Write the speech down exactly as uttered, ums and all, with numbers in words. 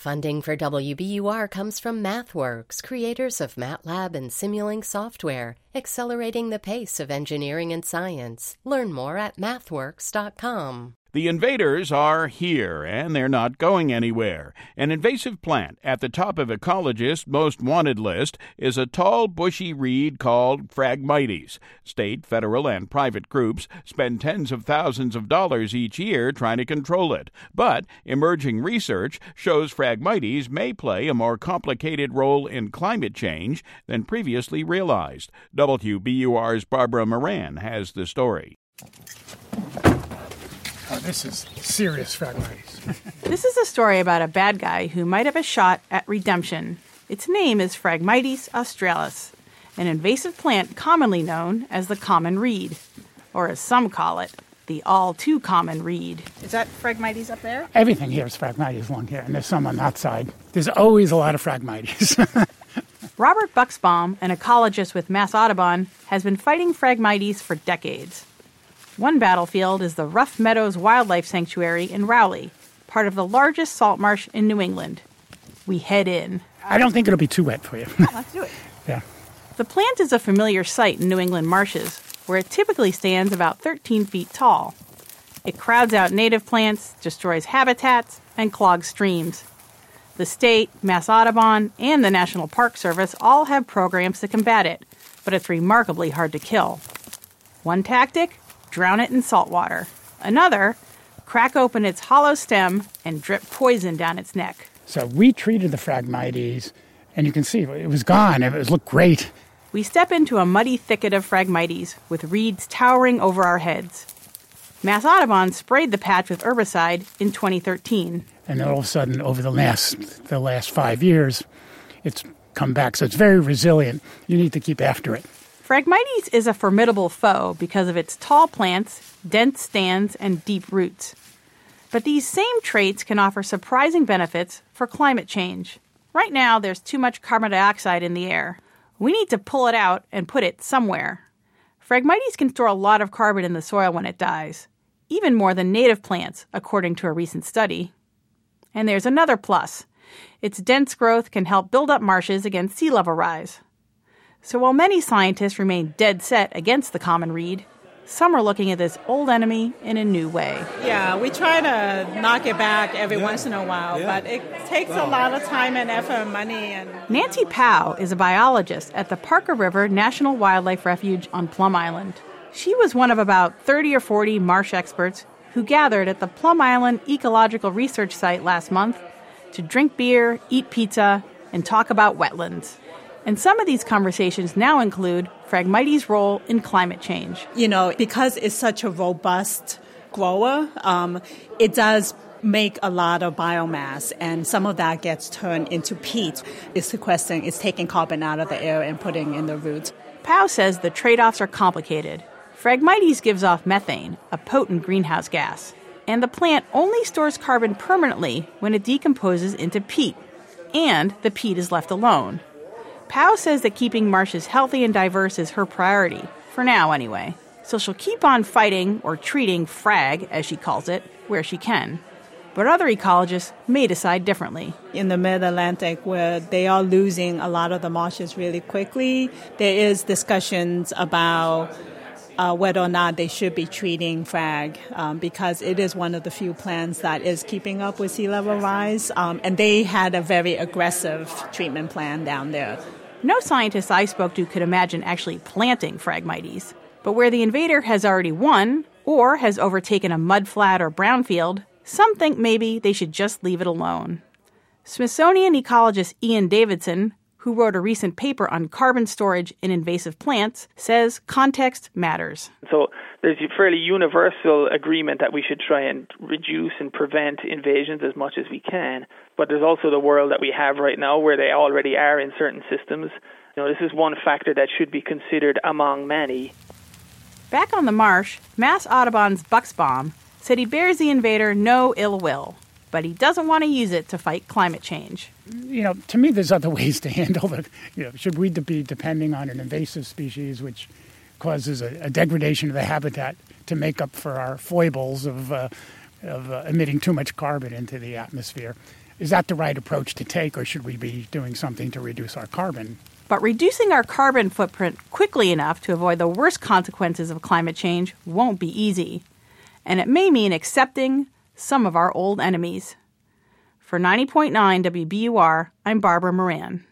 Funding for W B U R comes from MathWorks, creators of MATLAB and Simulink software, accelerating the pace of engineering and science. Learn more at mathworks dot com. The invaders are here, and they're not going anywhere. An invasive plant at the top of ecologist's most wanted list is a tall, bushy reed called Phragmites. State, federal, and private groups spend tens of thousands of dollars each year trying to control it. But emerging research shows Phragmites may play a more complicated role in climate change than previously realized. W B U R's Barbara Moran has the story. Oh, this is serious Phragmites. This is a story about a bad guy who might have a shot at redemption. Its name is Phragmites australis, an invasive plant commonly known as the common reed, or as some call it, the all-too-common reed. Is that Phragmites up there? Everything here is Phragmites along here, and there's some on that side. There's always a lot of Phragmites. Robert Buxbaum, an ecologist with Mass Audubon, has been fighting Phragmites for decades. One battlefield is the Rough Meadows Wildlife Sanctuary in Rowley, part of the largest salt marsh in New England. We head in. I don't think it'll be too wet for you. Let's do it. Yeah. The plant is a familiar sight in New England marshes, where it typically stands about thirteen feet tall. It crowds out native plants, destroys habitats, and clogs streams. The state, Mass Audubon, and the National Park Service all have programs to combat it, but it's remarkably hard to kill. One tactic? Drown it in salt water. Another, crack open its hollow stem and drip poison down its neck. So we treated the Phragmites, and you can see it was gone. It was, looked great. We step into a muddy thicket of Phragmites with reeds towering over our heads. Mass Audubon sprayed the patch with herbicide in twenty thirteen. And then all of a sudden, over the last the last five years, it's come back. So it's very resilient. You need to keep after it. Phragmites is a formidable foe because of its tall plants, dense stands, and deep roots. But these same traits can offer surprising benefits for climate change. Right now, there's too much carbon dioxide in the air. We need to pull it out and put it somewhere. Phragmites can store a lot of carbon in the soil when it dies, even more than native plants, according to a recent study. And there's another plus. Its dense growth can help build up marshes against sea level rise. So while many scientists remain dead set against the common reed, some are looking at this old enemy in a new way. Yeah, we try to knock it back every yeah. once in a while, yeah. but it takes wow. a lot of time and effort and money. And Nancy Powell is a biologist at the Parker River National Wildlife Refuge on Plum Island. She was one of about thirty or forty marsh experts who gathered at the Plum Island Ecological Research Site last month to drink beer, eat pizza, and talk about wetlands. And some of these conversations now include Phragmites' role in climate change. You know, because it's such a robust grower, um, it does make a lot of biomass, and some of that gets turned into peat. It's sequestering, it's taking carbon out of the air and putting in the roots. Powell says the trade-offs are complicated. Phragmites gives off methane, a potent greenhouse gas, and the plant only stores carbon permanently when it decomposes into peat, and the peat is left alone. Powell says that keeping marshes healthy and diverse is her priority, for now anyway. So she'll keep on fighting, or treating frag, as she calls it, where she can. But other ecologists may decide differently. In the mid-Atlantic, where they are losing a lot of the marshes really quickly, there is discussions about uh, whether or not they should be treating frag, um, because it is one of the few plants that is keeping up with sea level rise, um, and they had a very aggressive treatment plan down there. No scientist I spoke to could imagine actually planting Phragmites. But where the invader has already won, or has overtaken a mudflat or brownfield, some think maybe they should just leave it alone. Smithsonian ecologist Ian Davidson, who wrote a recent paper on carbon storage in invasive plants, says context matters. So there's a fairly universal agreement that we should try and reduce and prevent invasions as much as we can. But there's also the world that we have right now where they already are in certain systems. You know, this is one factor that should be considered among many. Back on the marsh, Mass Audubon's Buxbaum said he bears the invader no ill will, but he doesn't want to use it to fight climate change. You know, to me, there's other ways to handle it. You know, should we be depending on an invasive species which causes a, a degradation of the habitat to make up for our foibles of, uh, of uh, emitting too much carbon into the atmosphere? is that the right approach to take, or should we be doing something to reduce our carbon? But reducing our carbon footprint quickly enough to avoid the worst consequences of climate change won't be easy. And it may mean accepting some of our old enemies. For ninety point nine W B U R, I'm Barbara Moran.